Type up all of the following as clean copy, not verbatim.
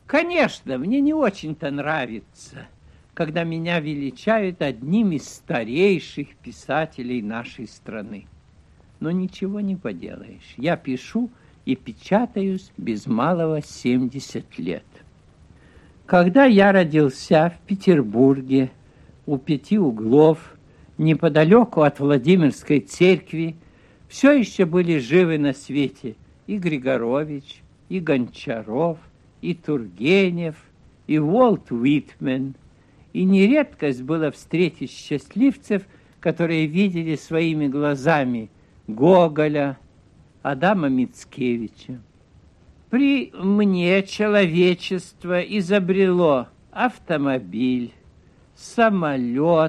Конечно, мне не очень-то нравится, когда меня величают одним из старейших писателей нашей страны. Но ничего не поделаешь. Я пишу и печатаюсь без малого 70 лет. Когда я родился в Петербурге, у 5 углов, неподалеку от Владимирской церкви, все еще были живы на свете и Григорович, и Гончаров, и Тургенев, и Уолт Уитмен. И не редкость было встретить счастливцев, которые видели своими глазами Гоголя, Адама Мицкевича. При мне человечество изобрело автомобиль, самолет,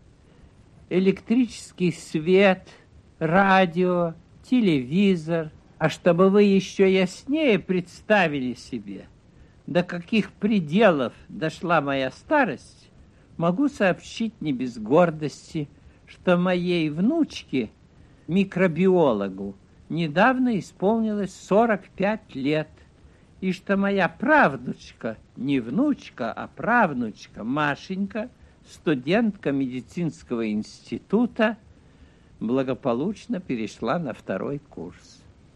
электрический свет, радио, телевизор. А чтобы вы еще яснее представили себе, до каких пределов дошла моя старость, могу сообщить не без гордости, что моей внучке, микробиологу, недавно исполнилось 45 лет, и что моя правнучка, не внучка, а правнучка Машенька, студентка медицинского института, благополучно перешла на 2-й курс.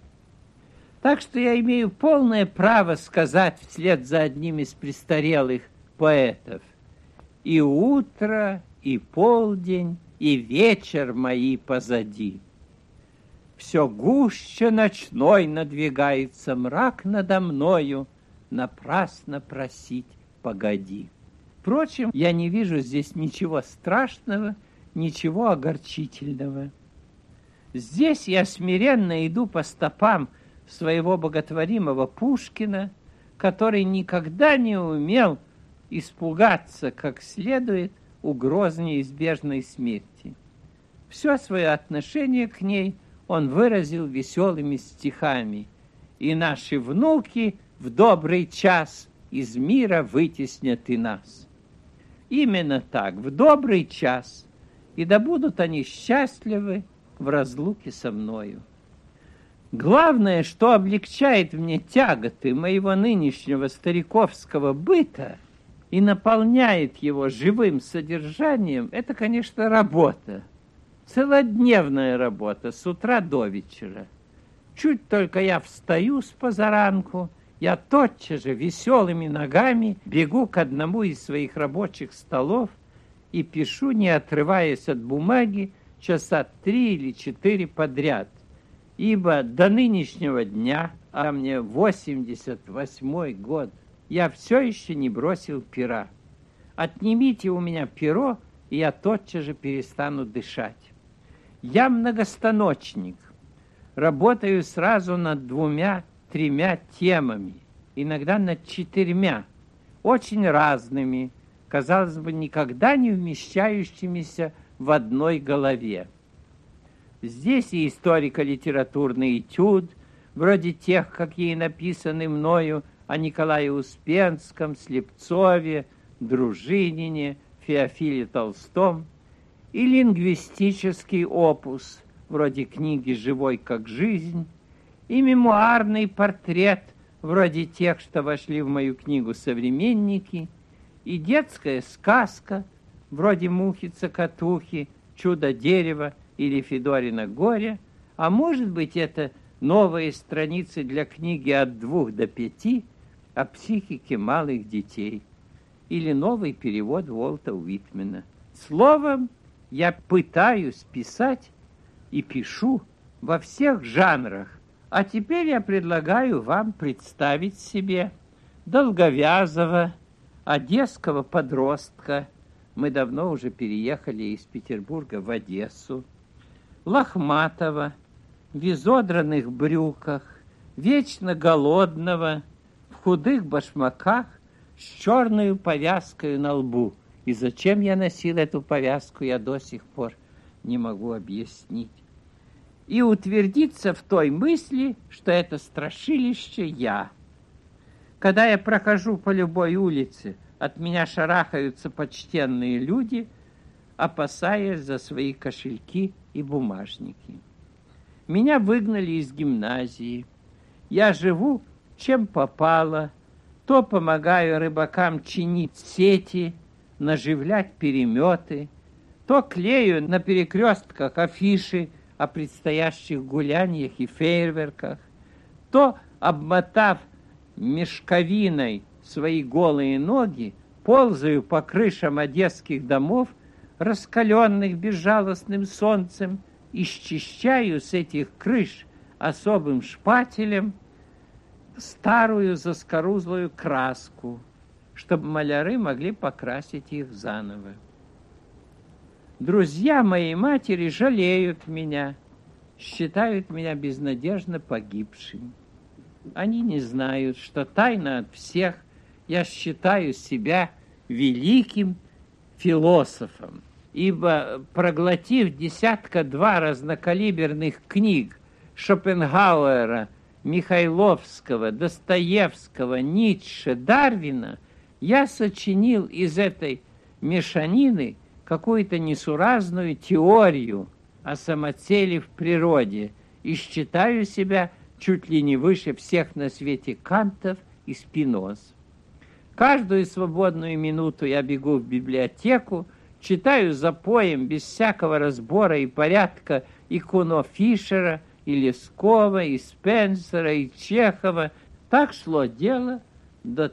Так что я имею полное право сказать вслед за одним из престарелых поэтов: и утро, и полдень, и вечер мои позади. Все гуще ночной надвигается мрак надо мною, напрасно просить погоди. Впрочем, я не вижу здесь ничего страшного, ничего огорчительного. Здесь я смиренно иду по стопам своего боготворимого Пушкина, который никогда не умел испугаться как следует угроз неизбежной смерти. Все свое отношение к ней он выразил веселыми стихами: «И наши внуки в добрый час из мира вытеснят и нас». Именно так, в добрый час, и да будут они счастливы в разлуке со мною. Главное, что облегчает мне тяготы моего нынешнего стариковского быта и наполняет его живым содержанием, это, конечно, работа. Целодневная работа с утра до вечера. Чуть только я встаю с позаранку, я тотчас же веселыми ногами бегу к одному из своих рабочих столов и пишу, не отрываясь от бумаги, часа 3 или 4 подряд. Ибо до нынешнего дня, а мне 88-й год, я все еще не бросил пера. Отнимите у меня перо, и я тотчас же перестану дышать. Я многостаночник, работаю сразу над 2-3 темами, иногда над 4, очень разными, казалось бы, никогда не вмещающимися в одной голове. Здесь и историко-литературный этюд, вроде тех, какие написаны мною о Николае Успенском, Слепцове, Дружинине, Феофиле Толстом, и лингвистический опус, вроде книги «Живой как жизнь», и мемуарный портрет, вроде тех, что вошли в мою книгу «Современники», и детская сказка, вроде «Мухи-цокотухи», «Чудо-дерево» или «Федорино горе», а может быть, это новые страницы для книги от 2 до 5 о психике малых детей, или новый перевод Уолта Уитмена. Словом, я пытаюсь писать и пишу во всех жанрах, а теперь я предлагаю вам представить себе долговязого одесского подростка, мы давно уже переехали из Петербурга в Одессу, лохматого, в изодранных брюках, вечно голодного, в худых башмаках, с черной повязкой на лбу. И зачем я носил эту повязку, я до сих пор не могу объяснить. И утвердиться в той мысли, что это страшилище я. Когда я прохожу по любой улице, от меня шарахаются почтенные люди, опасаясь за свои кошельки и бумажники. Меня выгнали из гимназии. Я живу, чем попало, То помогаю рыбакам чинить сети, наживлять переметы, то клею на перекрестках афиши о предстоящих гуляниях и фейерверках, то, обмотав мешковиной свои голые ноги, ползаю по крышам одесских домов, раскаленных безжалостным солнцем, и счищаю с этих крыш особым шпателем старую заскорузлую краску, чтобы маляры могли покрасить их заново. Друзья моей матери жалеют меня, считают меня безнадежно погибшим. Они не знают, что тайно от всех я считаю себя великим философом, ибо, проглотив 12 разнокалиберных книг Шопенгауэра, Михайловского, Достоевского, Ницше, Дарвина, я сочинил из этой мешанины какую-то несуразную теорию о самоцели в природе и считаю себя чуть ли не выше всех на свете Кантов и Спиноз. Каждую свободную минуту я бегу в библиотеку, читаю запоем без всякого разбора и порядка и Куно Фишера, и Лескова, и Спенсера, и Чехова. Так шло дело до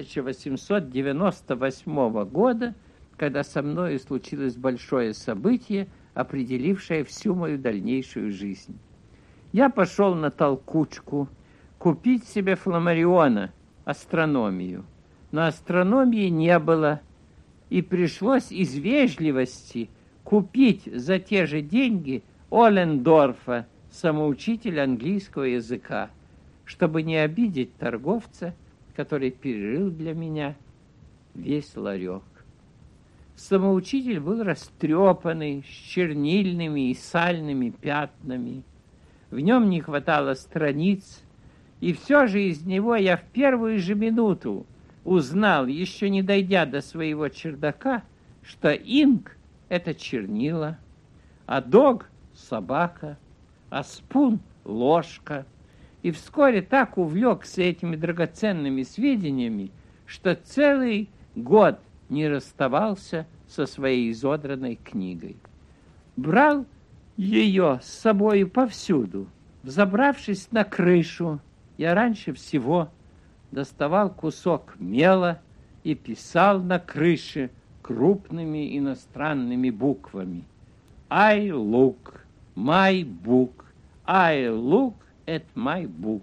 1898 года, когда со мною случилось большое событие, определившее всю мою дальнейшую жизнь. Я пошел на толкучку купить себе Фламариона, астрономию. Но астрономии не было, и пришлось из вежливости купить за те же деньги Оллендорфа, самоучителя английского языка, чтобы не обидеть торговца, который перерыл для меня весь ларек. Самоучитель был растрепанный, с чернильными и сальными пятнами. В нем не хватало страниц, и все же из него я в первую же минуту узнал, еще не дойдя до своего чердака, что инк — это чернила, а дог — собака, а спун — ложка. И вскоре так увлекся этими драгоценными сведениями, что целый год не расставался со своей изодранной книгой. Брал ее с собою повсюду. Взобравшись на крышу, я раньше всего доставал кусок мела и писал на крыше крупными иностранными буквами: I look, my book, I look at my book.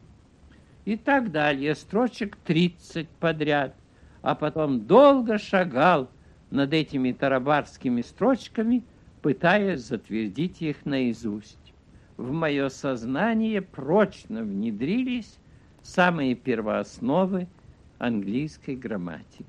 И так далее, строчек 30 подряд, а потом долго шагал над этими тарабарскими строчками, пытаясь затвердить их наизусть. В мое сознание прочно внедрились самые первоосновы английской грамматики.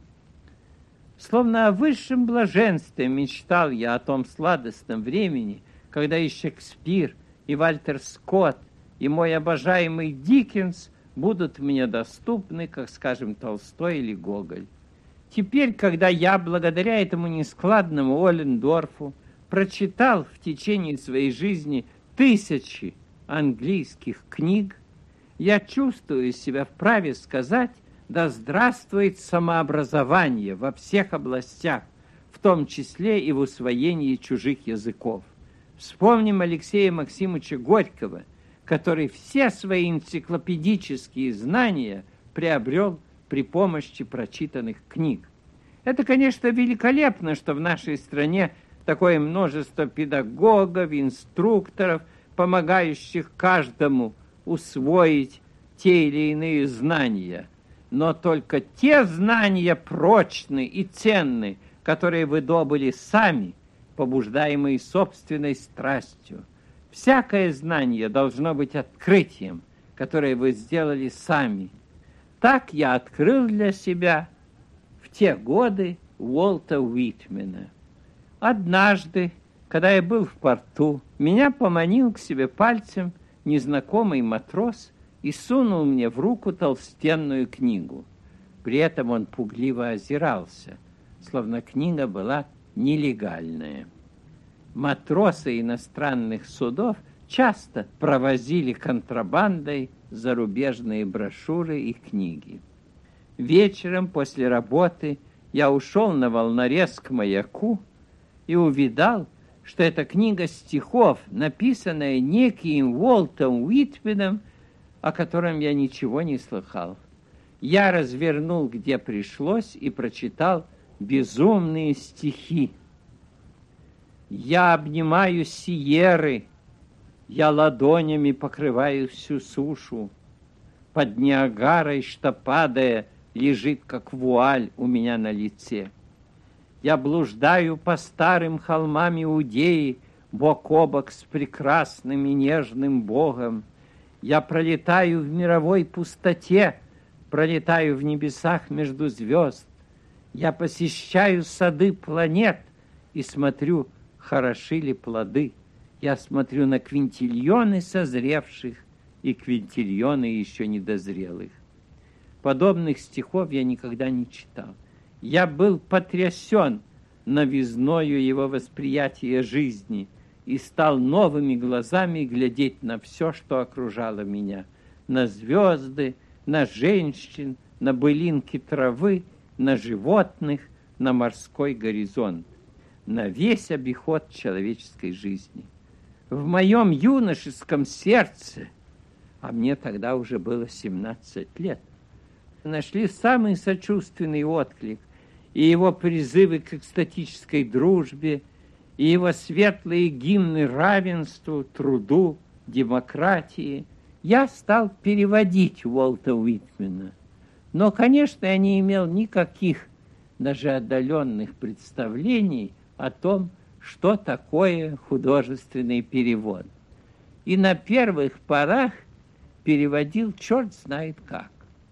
Словно о высшем блаженстве мечтал я о том сладостном времени, когда и Шекспир, и Вальтер Скотт, и мой обожаемый Диккенс будут мне доступны, как, скажем, Толстой или Гоголь. Теперь, когда я, благодаря этому нескладному Оллендорфу, прочитал в течение своей жизни тысячи английских книг, я чувствую себя вправе сказать: да здравствует самообразование во всех областях, в том числе и в усвоении чужих языков. Вспомним Алексея Максимовича Горького, который все свои энциклопедические знания приобрел при помощи прочитанных книг. Это, конечно, великолепно, что в нашей стране такое множество педагогов, инструкторов, помогающих каждому усвоить те или иные знания. Но только те знания прочны и ценны, которые вы добыли сами, побуждаемые собственной страстью. Всякое знание должно быть открытием, которое вы сделали сами. Так я открыл для себя в те годы Уолта Уитмена. Однажды, когда я был в порту, меня поманил к себе пальцем незнакомый матрос и сунул мне в руку толстенную книгу. При этом он пугливо озирался, словно книга была нелегальная. Матросы иностранных судов часто провозили контрабандой зарубежные брошюры и книги. Вечером после работы я ушел на волнорез к маяку и увидал, что это книга стихов, написанная неким Уолтом Уитменом, о котором я ничего не слыхал. Я развернул, где пришлось, и прочитал безумные стихи. «Я обнимаю сиеры, я ладонями покрываю всю сушу. Под Ниагарой, что падая, лежит, как вуаль у меня на лице. Я блуждаю по старым холмам Иудеи, бок о бок с прекрасным и нежным Богом. Я пролетаю в мировой пустоте, пролетаю в небесах между звезд. Я посещаю сады планет и смотрю, хороши ли плоды. Я смотрю на квинтильоны созревших и квинтильоны еще недозрелых. Подобных стихов я никогда не читал. Я был потрясен новизною его восприятия жизни и стал новыми глазами глядеть на все, что окружало меня. На звезды, на женщин, на былинки травы, на животных, на морской горизонт, на весь обиход человеческой жизни. В моем юношеском сердце, а мне тогда уже было 17 лет, нашли самый сочувственный отклик и его призывы к экстатической дружбе, и его светлые гимны равенству, труду, демократии. Я стал переводить Уолта Уитмена, но, конечно, я не имел никаких, даже отдаленных представлений о том, что такое художественный перевод. И на первых порах переводил черт знает как.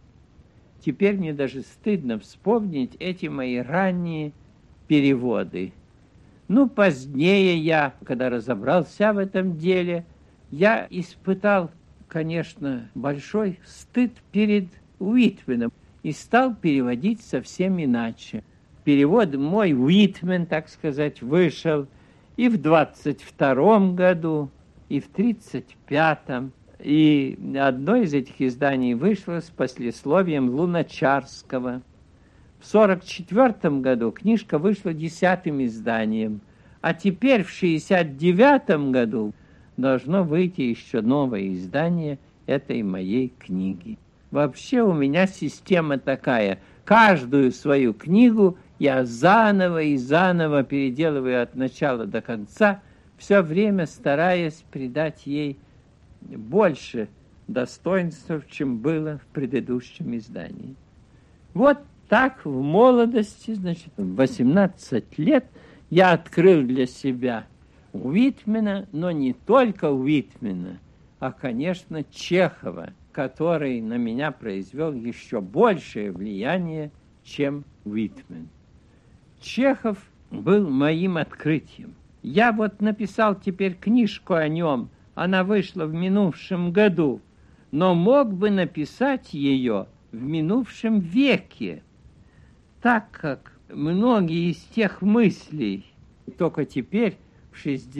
Теперь мне даже стыдно вспомнить эти мои ранние переводы. Ну, позднее я, когда разобрался в этом деле, я испытал, конечно, большой стыд перед Уитменом и стал переводить совсем иначе. Перевод мой Уитмен, так сказать, вышел и в 22-м году, и в 35-м. И одно из этих изданий вышло с послесловием Луначарского. В 1944 году книжка вышла 10-м изданием, а теперь в 1969 году должно выйти еще новое издание этой моей книги. Вообще у меня система такая. Каждую свою книгу я заново и заново переделываю от начала до конца, все время стараясь придать ей больше достоинств, чем было в предыдущем издании. Вот так в молодости, значит, в 18 лет я открыл для себя Уитмена, но не только Уитмена, а, конечно, Чехова, который на меня произвел еще большее влияние, чем Уитмен. Чехов был моим открытием. Я вот написал теперь книжку о нем, она вышла в минувшем году, но мог бы написать ее в минувшем веке, так как многие из тех мыслей только теперь, в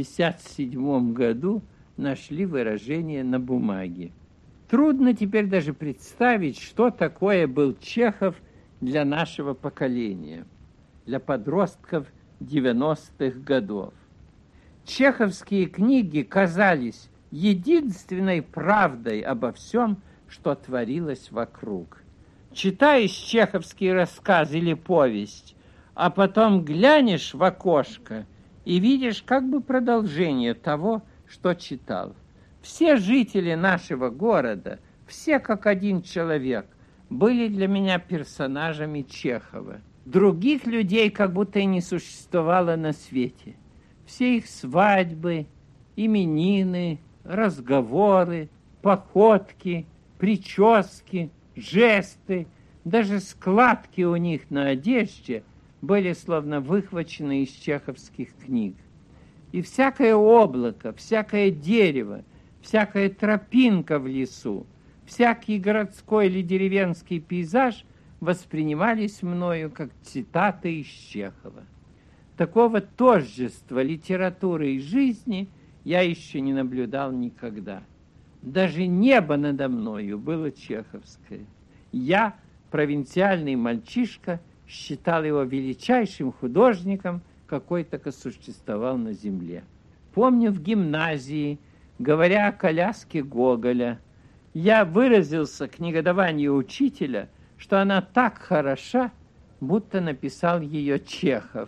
1967 году, нашли выражение на бумаге. Трудно теперь даже представить, что такое был Чехов для нашего поколения, для подростков 90-х годов. Чеховские книги казались единственной правдой обо всем, что творилось вокруг. Читаешь чеховский рассказ или повесть, а потом глянешь в окошко и видишь как бы продолжение того, что читал. Все жители нашего города, все как один человек, были для меня персонажами Чехова. Других людей как будто и не существовало на свете. Все их свадьбы, именины, разговоры, походки, прически, жесты, даже складки у них на одежде были словно выхвачены из чеховских книг. И всякое облако, всякое дерево, всякая тропинка в лесу, всякий городской или деревенский пейзаж воспринимались мною как цитаты из Чехова. Такого тождества литературы и жизни я еще не наблюдал никогда. Даже небо надо мною было чеховское. Я провинциальный мальчишка считал его величайшим художником, какой только существовал на земле. Помню, в гимназии, говоря о коляске Гоголя, я выразился к негодованию учителя, что она так хороша, будто написал ее Чехов.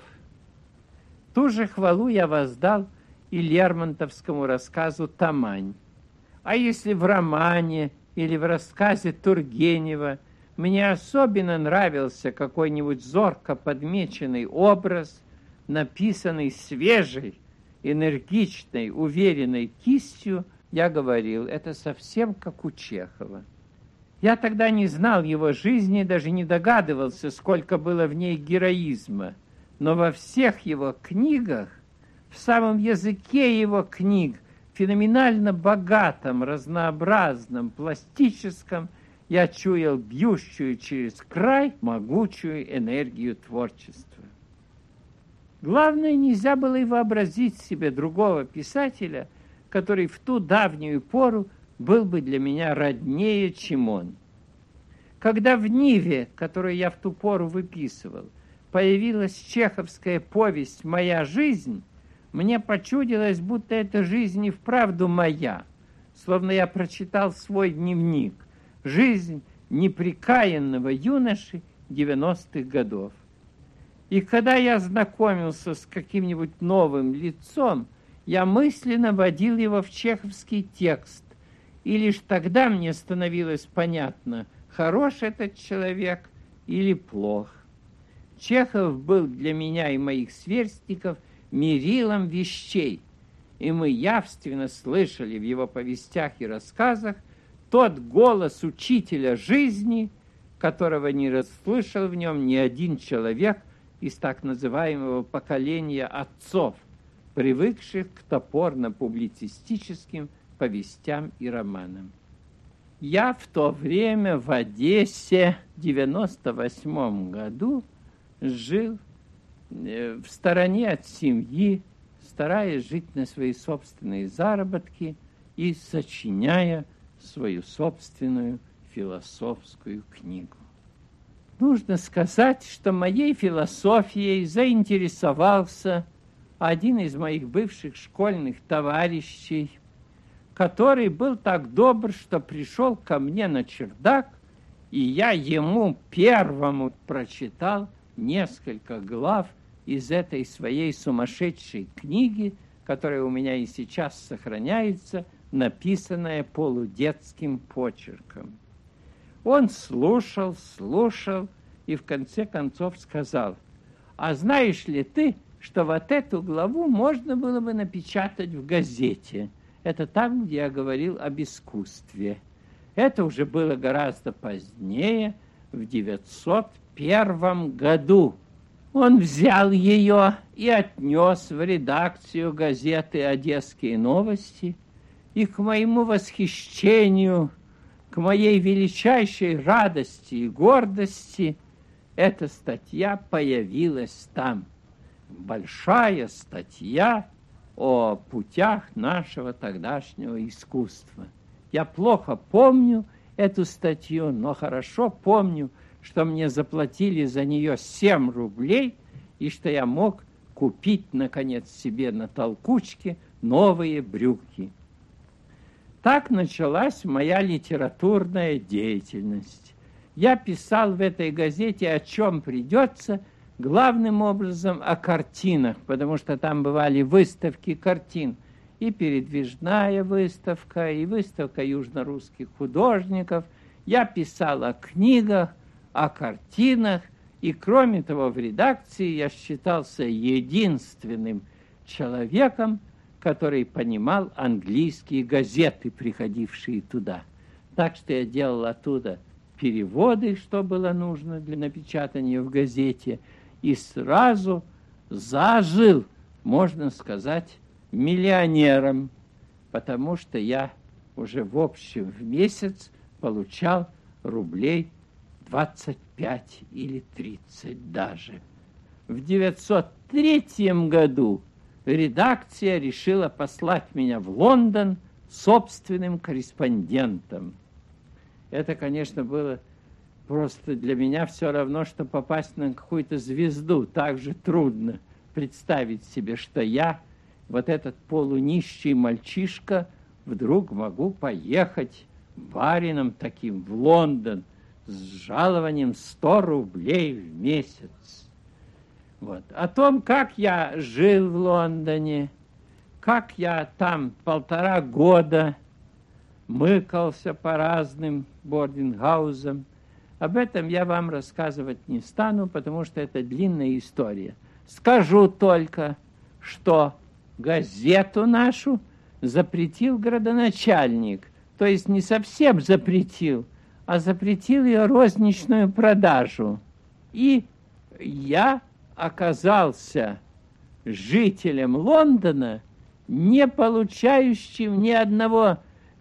Ту же хвалу я воздал и лермонтовскому рассказу «Тамань». А если в романе или в рассказе Тургенева мне особенно нравился какой-нибудь зорко подмеченный образ, написанный свежей, энергичной, уверенной кистью, я говорил, это совсем как у Чехова. Я тогда не знал его жизни, даже не догадывался, сколько было в ней героизма. Но во всех его книгах, в самом языке его книг, феноменально богатом, разнообразном, пластическом, я чуял бьющую через край могучую энергию творчества. Главное, нельзя было и вообразить себе другого писателя, который в ту давнюю пору был бы для меня роднее, чем он. Когда в Ниве, которую я в ту пору выписывал, появилась чеховская повесть «Моя жизнь», мне почудилось, будто эта жизнь и вправду моя, словно я прочитал свой дневник, жизнь непрекаянного юноши 90-х годов. И когда я знакомился с каким-нибудь новым лицом, я мысленно вводил его в чеховский текст, и лишь тогда мне становилось понятно, хорош этот человек или плох. Чехов был для меня и моих сверстников мерилом вещей, и мы явственно слышали в его повестях и рассказах тот голос учителя жизни, которого не расслышал в нем ни один человек из так называемого поколения отцов, привыкших к топорно-публицистическим повестям и романам. Я в то время в Одессе в 98 году жил в стороне от семьи, стараясь жить на свои собственные заработки и сочиняя свою собственную философскую книгу. Нужно сказать, что моей философией заинтересовался один из моих бывших школьных товарищей, который был так добр, что пришел ко мне на чердак, и я ему первому прочитал несколько глав из этой своей сумасшедшей книги, которая у меня и сейчас сохраняется, написанная полудетским почерком. Он слушал и в конце концов сказал: «А знаешь ли ты, что вот эту главу можно было бы напечатать в газете?» Это там, где я говорил об искусстве. Это уже было гораздо позднее, в 901 году. Он взял ее и отнес в редакцию газеты «Одесские новости», и к моему восхищению, к моей величайшей радости и гордости, эта статья появилась там. Большая статья о путях нашего тогдашнего искусства. Я плохо помню эту статью, но хорошо помню, что мне заплатили за нее 7 рублей, и что я мог купить, наконец, себе на толкучке новые брюки. Так началась моя литературная деятельность. Я писал в этой газете о чем придется, главным образом о картинах, потому что там бывали выставки картин. И передвижная выставка, и выставка южно-русских художников. Я писал о книгах, о картинах, и кроме того в редакции я считался единственным человеком, который понимал английские газеты, приходившие туда. Так что я делал оттуда переводы, что было нужно для напечатания в газете, и сразу зажил, можно сказать, миллионером, потому что я уже в общем в месяц получал рублей 25 или 30 даже. В 903 году редакция решила послать меня в Лондон собственным корреспондентом. Это, конечно, было Просто для меня все равно, что попасть на какую-то звезду. Так же трудно представить себе, что я, вот этот полунищий мальчишка, вдруг могу поехать барином таким в Лондон с жалованием 100 рублей в месяц. Вот. О том, как я жил в Лондоне, как я там 1,5 года мыкался по разным бординггаузам, об этом я вам рассказывать не стану, потому что это длинная история. Скажу только, что газету нашу запретил градоначальник, то есть не совсем запретил, а запретил ее розничную продажу. И я оказался жителем Лондона, не получающим ни одного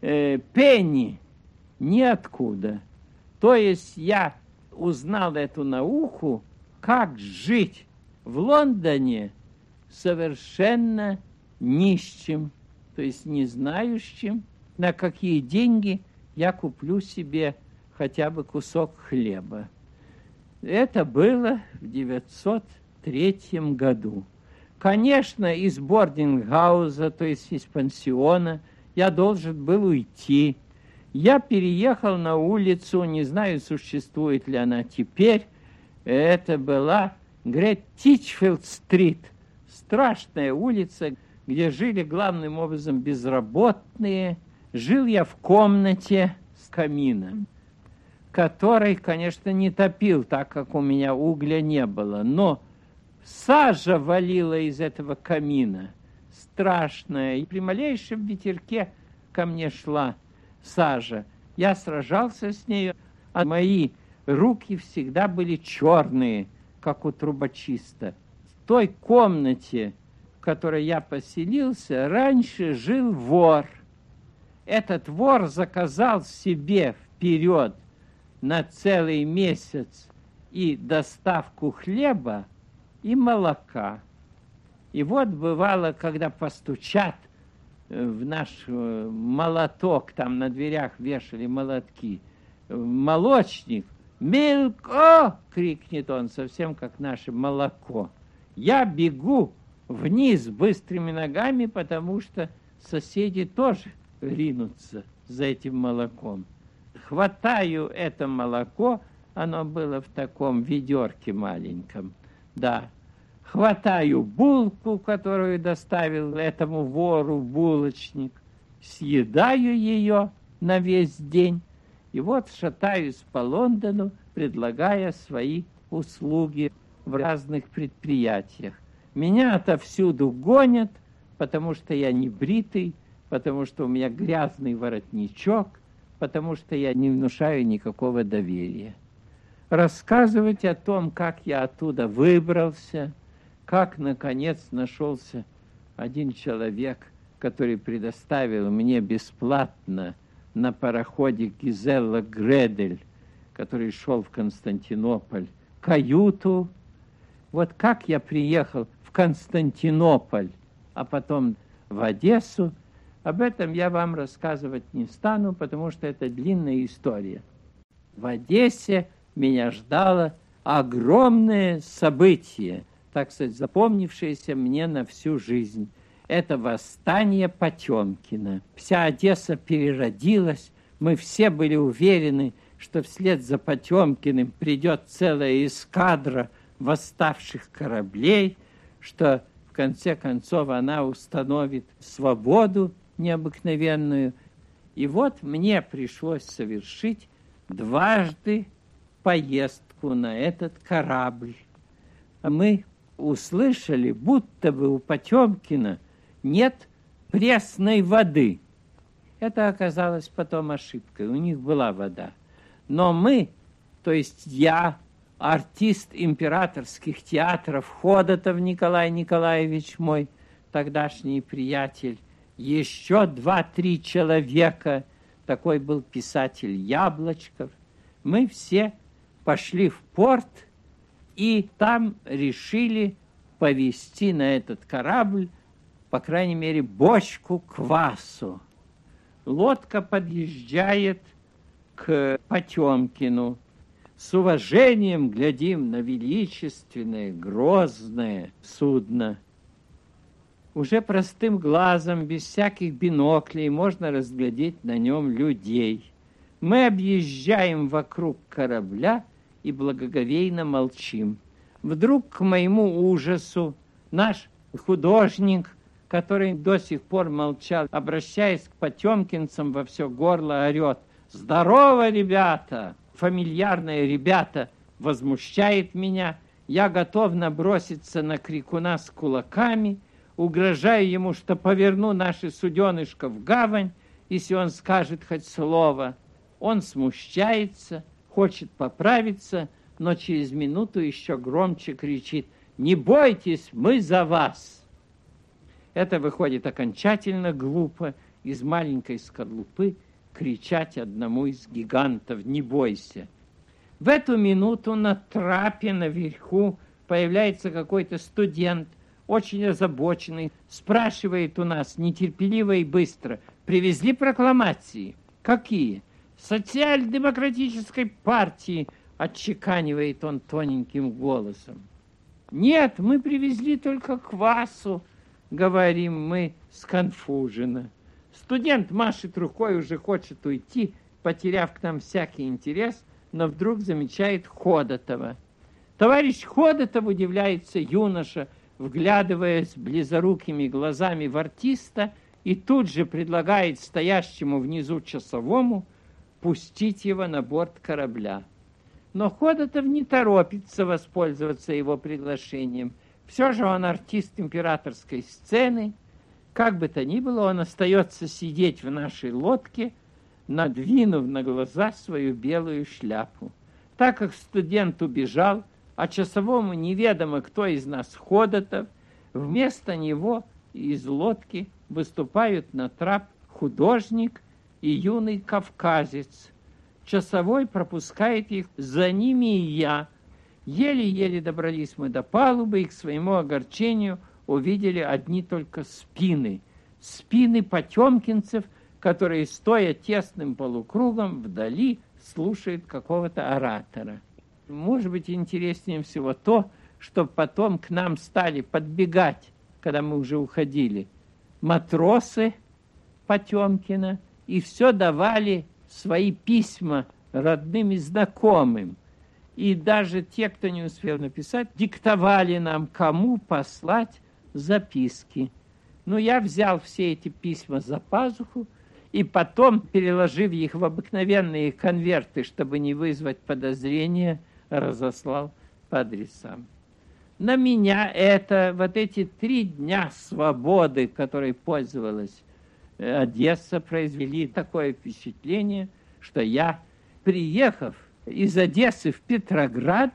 пенни ниоткуда. То есть я узнал эту науку, как жить в Лондоне совершенно нищим, то есть не знающим, на какие деньги я куплю себе хотя бы кусок хлеба. Это было в 903 году. Конечно, из бординггауза, то есть из пансиона, я должен был уйти. Я переехал на улицу, не знаю, существует ли она теперь. Это была Грейт Тичфилд-стрит, страшная улица, где жили главным образом безработные. Жил я в комнате с камином, который, конечно, не топил, так как у меня угля не было, но сажа валила из этого камина, страшная, и при малейшем ветерке ко мне шла сажа. Я сражался с нею, а мои руки всегда были черные, как у трубочиста. В той комнате, в которой я поселился, раньше жил вор. Этот вор заказал себе вперед на целый месяц и доставку хлеба и молока. И вот бывало, когда постучат в наш молоток, там на дверях вешали молотки, молочник, «Милко!» — крикнет он, совсем как наше молоко. Я бегу вниз быстрыми ногами, потому что соседи тоже ринутся за этим молоком. Хватаю это молоко, оно было в таком ведерке маленьком, да. Хватаю булку, которую доставил этому вору булочник, съедаю ее на весь день, и вот шатаюсь по Лондону, предлагая свои услуги в разных предприятиях. Меня отовсюду гонят, потому что я не бритый, потому что у меня грязный воротничок, потому что я не внушаю никакого доверия. Рассказывать о том, как я оттуда выбрался, как, наконец, нашелся один человек, который предоставил мне бесплатно на пароходе Гизела Гредель, который шел в Константинополь, каюту. Вот как я приехал в Константинополь, а потом в Одессу, об этом я вам рассказывать не стану, потому что это длинная история. В Одессе меня ждало огромное событие, так сказать, запомнившееся мне на всю жизнь. Это восстание Потемкина. Вся Одесса переродилась. Мы все были уверены, что вслед за Потемкиным придет целая эскадра восставших кораблей, что в конце концов она установит свободу необыкновенную. И вот мне пришлось совершить дважды поездку на этот корабль. Мы услышали, будто бы у Потемкина нет пресной воды. Это оказалось потом ошибкой. У них была вода. Но мы, то есть я, артист императорских театров, Ходотов Николай Николаевич, мой тогдашний приятель, еще 2-3 человека, такой был писатель Яблочков, мы все пошли в порт и там решили повезти на этот корабль, по крайней мере, бочку квасу. Лодка подъезжает к Потемкину. с уважением глядим на величественное, грозное судно. Уже простым глазом, без всяких биноклей, можно разглядеть на нем людей. Мы объезжаем вокруг корабля и благоговейно молчим. Вдруг, к моему ужасу, наш художник, который до сих пор молчал, обращаясь к потемкинцам во все горло, орет: «Здорово, ребята!» Фамильярное «ребята» возмущает меня. Я готов наброситься на крикуна с кулаками, угрожаю ему, что поверну наше суденышко в гавань, если он скажет хоть слово. Он смущается, хочет поправиться, но через минуту еще громче кричит: «Не бойтесь, мы за вас!» Это выходит окончательно глупо из маленькой скорлупы кричать одному из гигантов: «Не бойся!» В эту минуту на трапе наверху появляется какой-то студент, очень озабоченный, спрашивает у нас нетерпеливо и быстро: «Привезли прокламации?» «Какие?» «Социал-демократической партии», отчеканивает он тоненьким голосом. «Нет, мы привезли только квасу», говорим мы сконфуженно. Студент машет рукой, уже хочет уйти, потеряв к нам всякий интерес, но вдруг замечает Ходотова. «Товарищ Ходотов», удивляется юноша, вглядываясь близорукими глазами в артиста, и тут же предлагает стоящему внизу часовому пустить его на борт корабля. Но Ходотов не торопится воспользоваться его приглашением. Все же он артист императорской сцены. Как бы то ни было, он остается сидеть в нашей лодке, надвинув на глаза свою белую шляпу. Так как студент убежал, а часовому неведомо, кто из нас Ходотов, вместо него из лодки выступают на трап художник и юный кавказец. Часовой пропускает их, за ними и я. Еле-еле добрались мы до палубы и к своему огорчению увидели одни только спины. Спины потемкинцев, которые, стоя тесным полукругом, вдали слушают какого-то оратора. Может быть, интереснее всего то, что потом к нам стали подбегать, когда мы уже уходили, матросы Потемкина, и все давали свои письма родным и знакомым. И даже те, кто не успел написать, диктовали нам, кому послать записки. Но я взял все эти письма за пазуху и потом, переложив их в обыкновенные конверты, чтобы не вызвать подозрения, разослал по адресам. На меня вот эти 3 дня свободы, которой пользовалась Одесса, произвели такое впечатление, что я, приехав из Одессы в Петроград,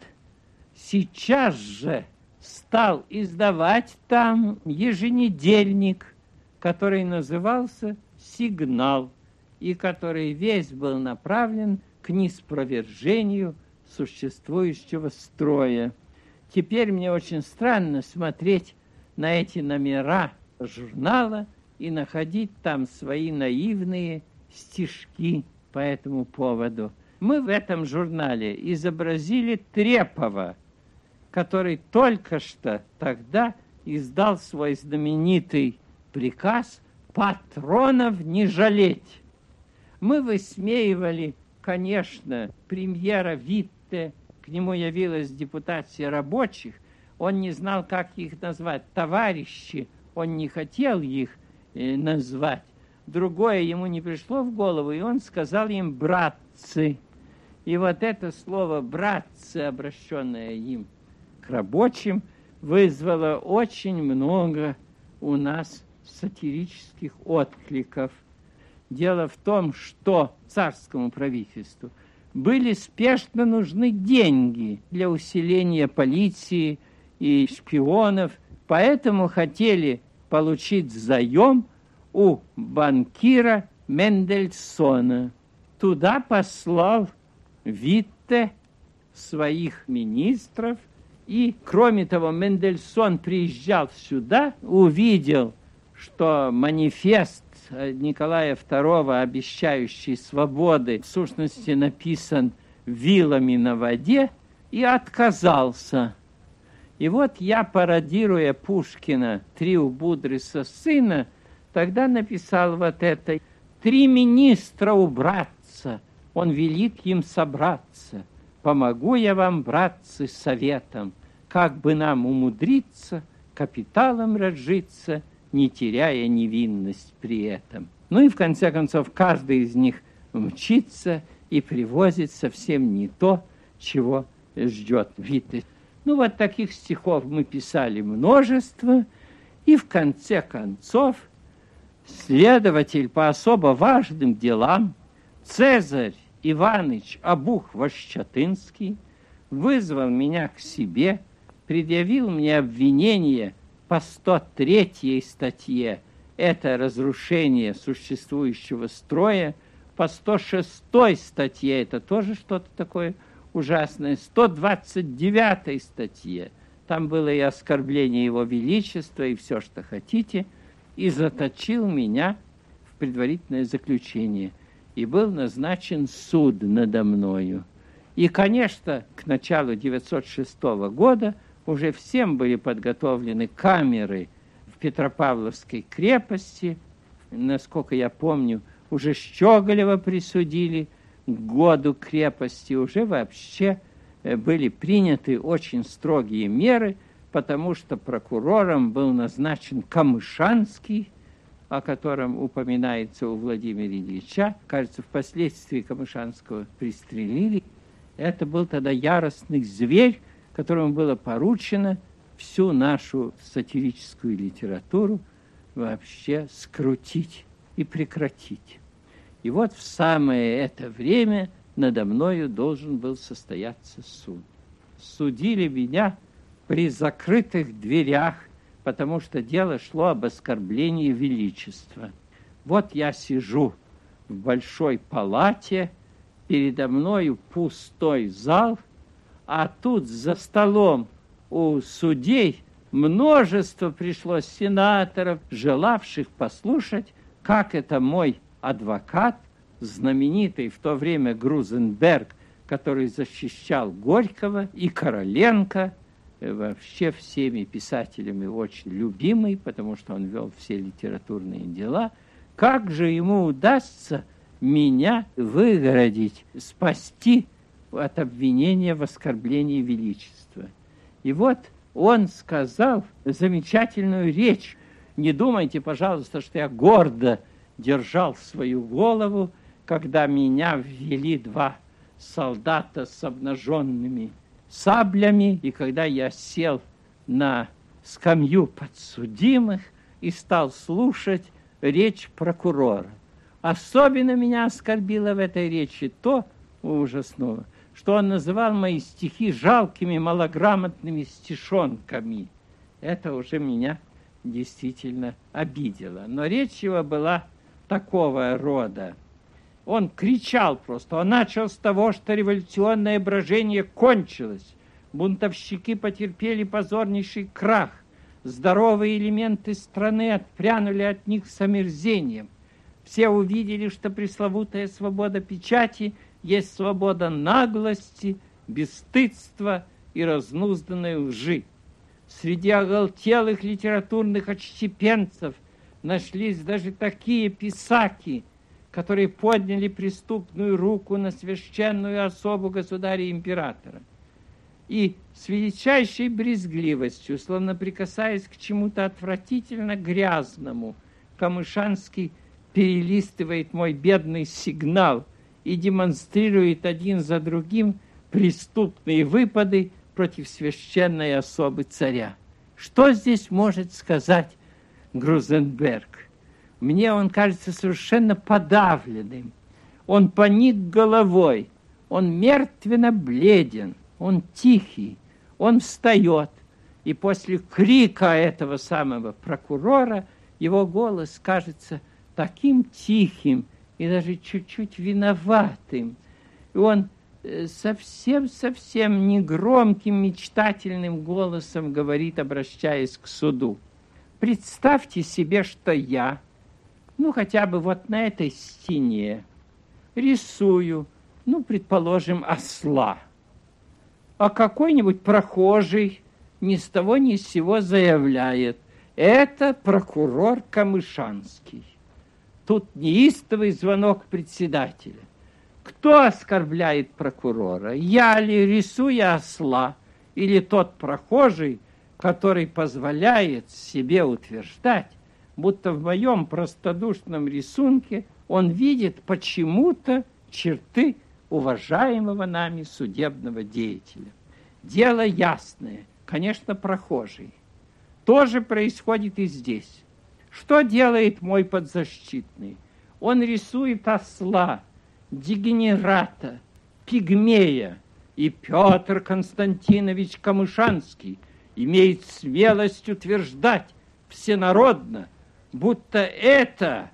сейчас же стал издавать там еженедельник, который назывался «Сигнал», и который весь был направлен к ниспровержению существующего строя. Теперь мне очень странно смотреть на эти номера журнала и находить там свои наивные стишки по этому поводу. Мы в этом журнале изобразили Трепова, который только что тогда издал свой знаменитый приказ «Патронов не жалеть». Мы высмеивали, конечно, премьера Витте, к нему явилась депутация рабочих, он не знал, как их назвать, товарищи, он не хотел их назвать. Другое ему не пришло в голову, и он сказал им «братцы». И вот это слово «братцы», обращенное им к рабочим, вызвало очень много у нас сатирических откликов. Дело в том, что царскому правительству были спешно нужны деньги для усиления полиции и шпионов, поэтому хотели получить заем у банкира Мендельсона. Туда послал Витте своих министров, и, кроме того, Мендельсон приезжал сюда, увидел, что манифест Николая II, обещающий свободы, в сущности написан вилами на воде и отказался. И вот я, пародируя Пушкина «Три у Будрыса сына», тогда написал вот это: «Три министра у братца, он велит им собраться. Помогу я вам, братцы, советом, как бы нам умудриться, капиталом разжиться, не теряя невинность при этом». Ну и в конце концов каждый из них мчится и привозит совсем не то, чего ждет Витязь. Ну вот таких стихов мы писали множество, и в конце концов следователь по особо важным делам Цезарь Иваныч Обух-Вощатынский вызвал меня к себе, предъявил мне обвинение по 103 статье «Это разрушение существующего строя», по 106 статье «Это тоже что-то такое ужасное», 129 статье, там было и оскорбление его величества, и все, что хотите, и заточил меня в предварительное заключение. И был назначен суд надо мною. И, конечно, к началу 906 года уже всем были подготовлены камеры в Петропавловской крепости. Насколько я помню, уже Щеголева присудили к году крепости. Уже вообще были приняты очень строгие меры, потому что прокурором был назначен Камышанский, о котором упоминается у Владимира Ильича. Кажется, впоследствии Камышанского пристрелили. Это был тогда яростный зверь, которому было поручено всю нашу сатирическую литературу вообще скрутить и прекратить. И вот в самое это время надо мною должен был состояться суд. Судили меня при закрытых дверях, потому что дело шло об оскорблении величества. Вот я сижу в большой палате, передо мною пустой зал, а тут за столом у судей множество пришло сенаторов, желавших послушать, как это мой адвокат, знаменитый в то время Грузенберг, который защищал Горького, и Короленко, вообще всеми писателями очень любимый, потому что он вел все литературные дела, как же ему удастся меня выгородить, спасти от обвинения в оскорблении величества. И вот он сказал замечательную речь. Не думайте, пожалуйста, что я гордо держал свою голову, когда меня ввели два солдата с обнаженными саблями, и когда я сел на скамью подсудимых и стал слушать речь прокурора. Особенно меня оскорбило в этой речи то ужасного, что он называл мои стихи жалкими малограмотными стишонками. Это уже меня действительно обидело. Но речь его была такого рода. Он кричал просто. Он начал с того, что революционное брожение кончилось. Бунтовщики потерпели позорнейший крах. Здоровые элементы страны отпрянули от них с омерзением. Все увидели, что пресловутая свобода печати есть свобода наглости, бесстыдства и разнузданной лжи. Среди оголтелых литературных отщепенцев нашлись даже такие писаки, которые подняли преступную руку на священную особу государя-императора. И с величайшей брезгливостью, словно прикасаясь к чему-то отвратительно грязному, Камышанский перелистывает мой бедный сигнал и демонстрирует один за другим преступные выпады против священной особы царя. Что здесь может сказать Грузенберг? Мне он кажется совершенно подавленным. Он поник головой, он мертвенно бледен, он тихий, он встает. И после крика этого самого прокурора его голос кажется таким тихим и даже чуть-чуть виноватым. И он совсем негромким, мечтательным голосом говорит, обращаясь к суду: представьте себе, что я, хотя бы вот на этой стене рисую предположим, осла. А какой-нибудь прохожий ни с того ни с сего заявляет: это прокурор Камышанский. Тут неистовый звонок председателя. Кто оскорбляет прокурора? Я ли, рисуя осла, или тот прохожий, который позволяет себе утверждать, будто в моем простодушном рисунке он видит почему-то черты уважаемого нами судебного деятеля? Дело ясное, конечно, прохожий. То же происходит и здесь. Что делает мой подзащитный? Он рисует осла, дегенерата, пигмея, и Петр Константинович Камышанский имеет смелость утверждать всенародно, будто это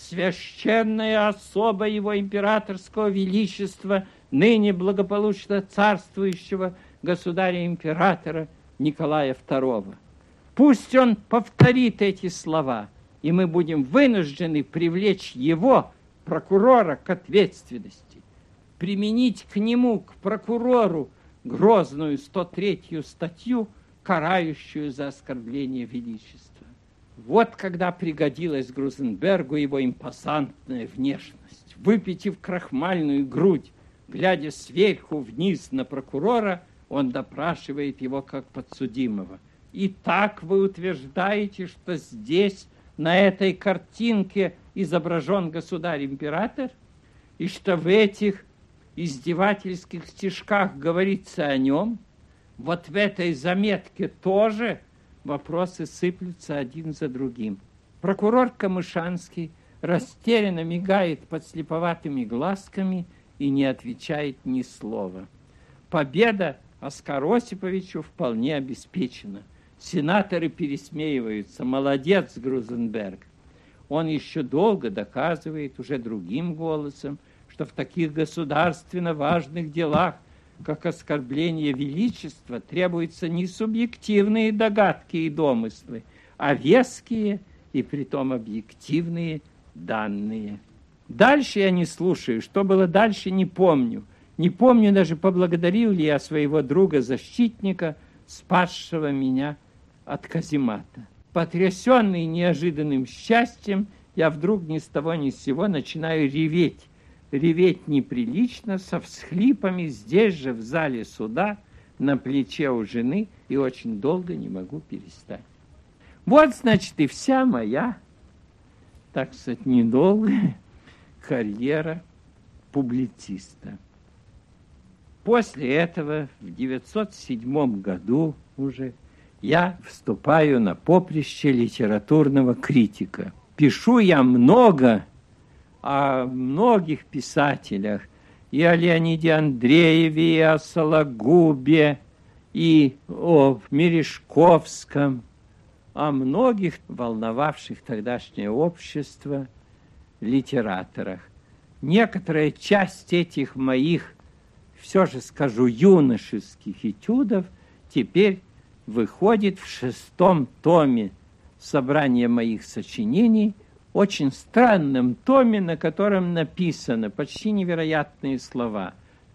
священная особа его императорского величества, ныне благополучно царствующего государя-императора Николая II. Пусть он повторит эти слова, и мы будем вынуждены привлечь его, прокурора, к ответственности, применить к нему, к прокурору, грозную 103-ю статью, карающую за оскорбление величества. Вот когда пригодилась Грузенбергу его импозантная внешность. Выпитив крахмальную грудь, глядя сверху вниз на прокурора, он допрашивает его как подсудимого. Итак, вы утверждаете, что здесь, на этой картинке, изображен государь-император, и что в этих издевательских стишках говорится о нем? Вот в этой заметке тоже вопросы сыплются один за другим. Прокурор Камышанский растерянно мигает подслеповатыми глазками и не отвечает ни слова. Победа Оскару Осиповичу вполне обеспечена. Сенаторы пересмеиваются. Молодец, Грузенберг. Он еще долго доказывает уже другим голосом, что в таких государственно важных делах, как оскорбление величества, требуются не субъективные догадки и домыслы, а веские и притом объективные данные. Дальше я не слушаю, что было дальше, не помню. Не помню даже, поблагодарил ли я своего друга-защитника, спасшего меня от каземата. Потрясенный неожиданным счастьем, я вдруг ни с того ни с сего начинаю реветь. Реветь неприлично, со всхлипами, здесь же, в зале суда, на плече у жены, и очень долго не могу перестать. Вот, значит, и вся моя, так сказать, недолгая карьера публициста. После этого, в 907 году уже, я вступаю на поприще литературного критика. Пишу я много о многих писателях, и о Леониде Андрееве, и о Сологубе, и о Мережковском, о многих волновавших тогдашнее общество литераторах. Некоторая часть этих моих, все же скажу, юношеских этюдов теперь выходит в 6-том томе собрания моих сочинений, очень странном томе, на котором написано почти невероятные слова: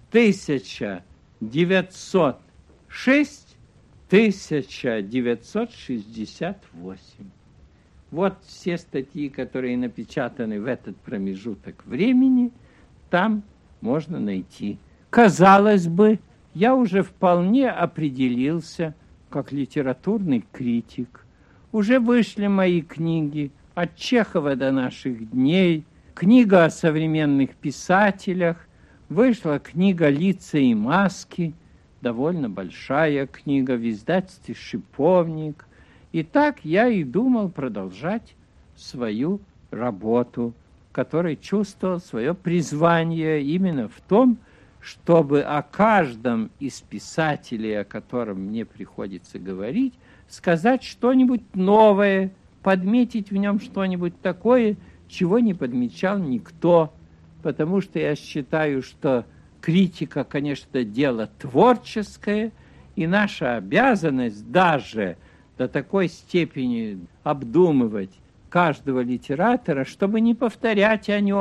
1906-1968. Вот все статьи, которые напечатаны в этот промежуток времени, там можно найти. Казалось бы, я уже вполне определился как литературный критик. Уже вышли мои книги от Чехова до наших дней, книга о современных писателях, вышла книга «Лица и маски», довольно большая книга в издательстве «Шиповник». И так я и думал продолжать свою работу, в которой чувствовал свое призвание именно в том, чтобы о каждом из писателей, о котором мне приходится говорить, сказать что-нибудь новое, подметить в нем что-нибудь такое, чего не подмечал никто, потому что я считаю, что критика, конечно, дело творческое, и наша обязанность даже до такой степени обдумывать каждого литератора, чтобы не повторять о нем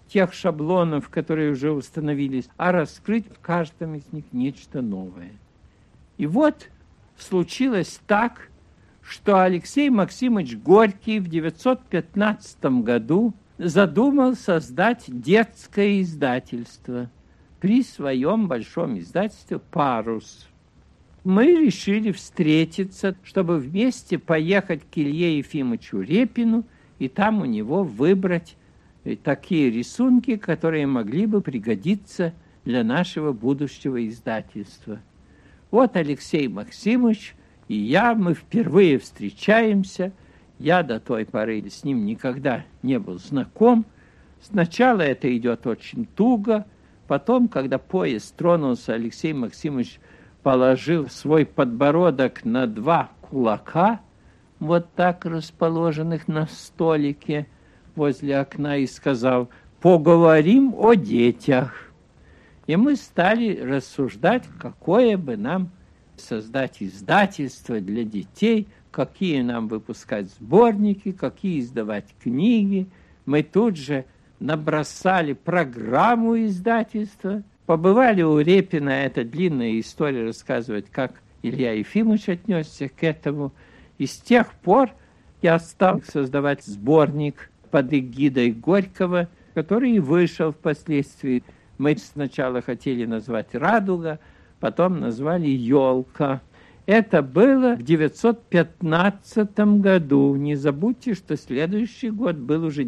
тех шаблонов, которые уже установились, а раскрыть в каждом из них нечто новое. И вот случилось так, что Алексей Максимович Горький в 915 году задумал создать детское издательство при своем большом издательстве «Парус». Мы решили встретиться, чтобы вместе поехать к Илье Ефимовичу Репину и там у него выбрать такие рисунки, которые могли бы пригодиться для нашего будущего издательства. Вот Алексей Максимович и я, мы впервые встречаемся. Я до той поры с ним никогда не был знаком. Сначала это идет очень туго. Потом, когда поезд тронулся, Алексей Максимович положил свой подбородок на два кулака, вот так расположенных на столике возле окна, и сказал: «Поговорим о детях». И мы стали рассуждать, какое бы нам создать издательство для детей, какие нам выпускать сборники, какие издавать книги. Мы тут же набросали программу издательства, побывали у Репина, это длинная история рассказывать, как Илья Ефимович отнесся к этому. И с тех пор я стал создавать сборник под эгидой Горького, который и вышел впоследствии. Мы сначала хотели назвать «Радуга», потом назвали «Елка». Это было в 915 году. Не забудьте, что следующий год был уже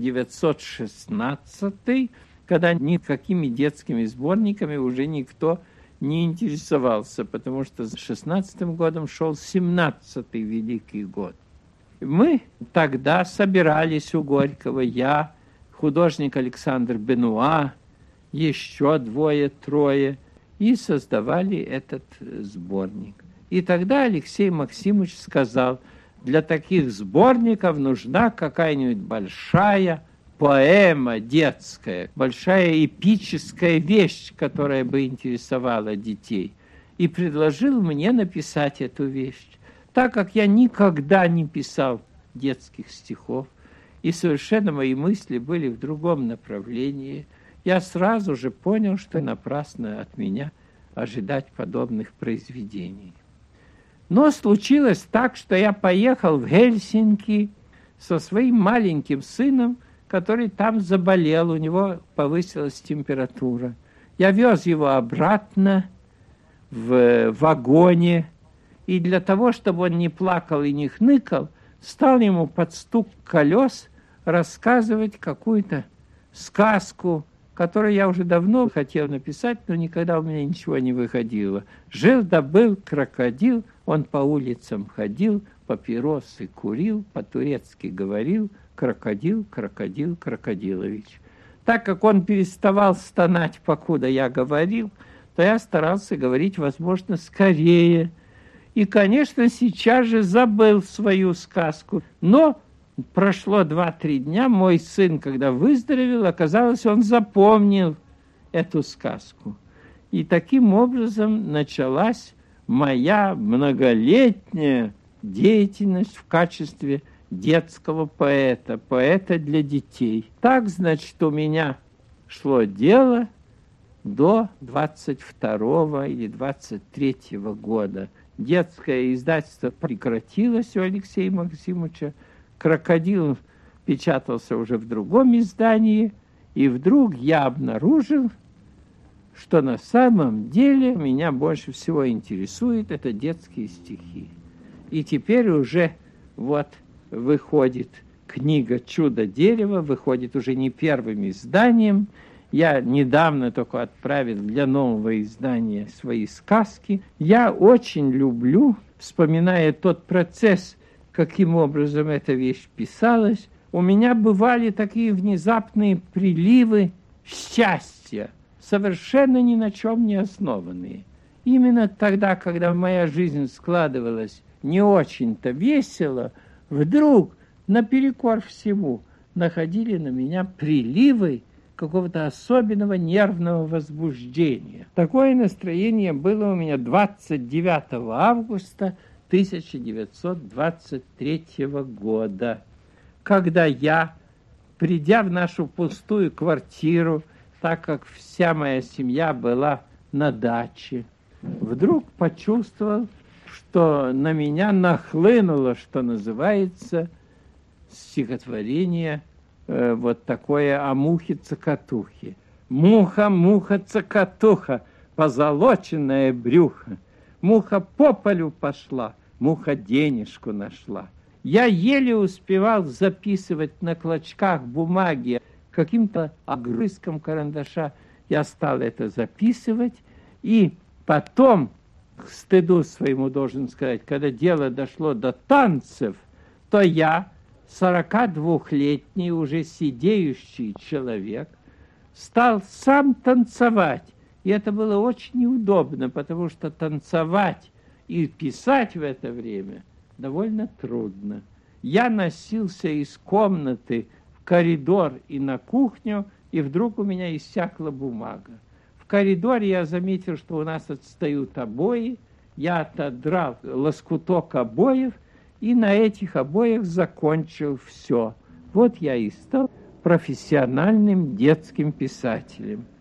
916, когда никакими детскими сборниками уже никто не интересовался, потому что с 16 годом шел 17-й Великий год. Мы тогда собирались у Горького, я, художник Александр Бенуа, еще двое-трое, и создавали этот сборник. И тогда Алексей Максимович сказал: для таких сборников нужна какая-нибудь большая поэма детская, большая эпическая вещь, которая бы интересовала детей. И предложил мне написать эту вещь. Так как я никогда не писал детских стихов, и совершенно мои мысли были в другом направлении, я сразу же понял, что напрасно от меня ожидать подобных произведений. Но случилось так, что я поехал в Хельсинки со своим маленьким сыном, который там заболел, у него повысилась температура. Я вез его обратно в вагоне, и для того, чтобы он не плакал и не хныкал, стал ему под стук колес рассказывать какую-то сказку, которую я уже давно хотел написать, но никогда у меня ничего не выходило. Жил да был крокодил, он по улицам ходил, папиросы курил, по-турецки говорил: крокодил, крокодил, крокодилович. Так как он переставал стонать, покуда я говорил, то я старался говорить, возможно, скорее. И, конечно, сейчас же забыл свою сказку. Но прошло 2-3 дня, мой сын, когда выздоровел, оказалось, он запомнил эту сказку. И таким образом началась моя многолетняя деятельность в качестве детского поэта, поэта для детей. Так, значит, у меня шло дело до 22 или 23 года. Детское издательство прекратилось у Алексея Максимовича, «Крокодил» печатался уже в другом издании, и вдруг я обнаружил, что на самом деле меня больше всего интересует это детские стихи. И теперь уже вот выходит книга «Чудо дерева», выходит уже не первым изданием. Я недавно только отправил для нового издания свои сказки. Я очень люблю, вспоминая тот процесс, каким образом эта вещь писалась, у меня бывали такие внезапные приливы счастья, совершенно ни на чем не основанные. Именно тогда, когда моя жизнь складывалась не очень-то весело, вдруг, наперекор всему, находили на меня приливы какого-то особенного нервного возбуждения. Такое настроение было у меня 29 августа 1923 года, когда я придя в нашу пустую квартиру, так как вся моя семья была на даче, вдруг почувствовал, что на меня нахлынуло, что называется, стихотворение вот такое о мухе-цокотухе. Муха, муха, цокотуха, позолоченное брюхо. Муха по полю пошла, муха денежку нашла. Я еле успевал записывать на клочках бумаги, каким-то огрызком карандаша я стал это записывать, и потом, к стыду своему должен сказать, когда дело дошло до танцев, то я, 42-летний уже сидеющий человек, стал сам танцевать. И это было очень неудобно, потому что танцевать и писать в это время довольно трудно. Я носился из комнаты в коридор и на кухню, и вдруг у меня иссякла бумага. В коридоре я заметил, что у нас отстают обои. Я отодрал лоскуток обоев, и на этих обоях закончил все. Вот я и стал профессиональным детским писателем.